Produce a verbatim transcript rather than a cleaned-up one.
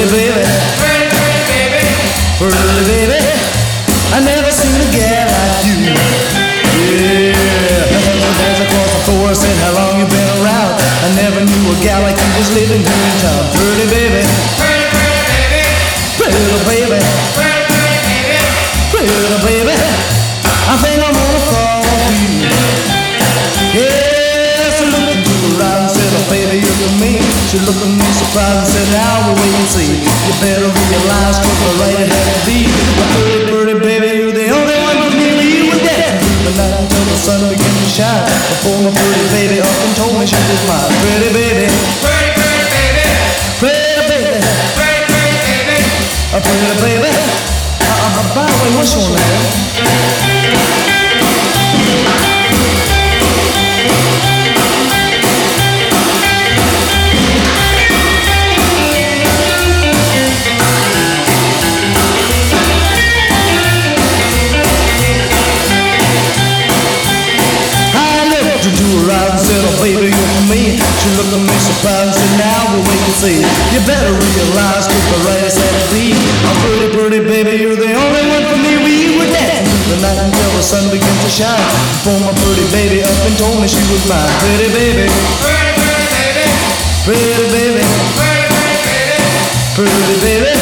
baby, pretty baby, I never seen a gal like you. Yeah, dance across the floor, said how long you been around. I never knew a gal like you was living here in town. Pretty baby, pretty baby, pretty baby, I think I'm gonna fall for you. Yeah, she looked at me around and said, oh baby, you're for me. She looked at me surprised and said, now we'll wait and see. You better realize, cause the right it had to be. But pretty, pretty baby, you're the only one for me. You were dead through the night until the sun began to shine. Before my pretty baby up and told me she was mine. Pretty baby, pretty, pretty baby, pretty baby, pretty, pretty baby, a pretty baby. Uh, uh, by the way, what's your name? Baby, you're for me. She looked at me surprised and said, now we'll wait and see. You better realize, cause the right is had to be. I'm pretty, pretty baby, you're the only one for me. We were dancing through the night until the sun began to shine. Before my pretty baby up and told me she was mine. Pretty baby, pretty, pretty baby, pretty baby, pretty, pretty baby, pretty baby.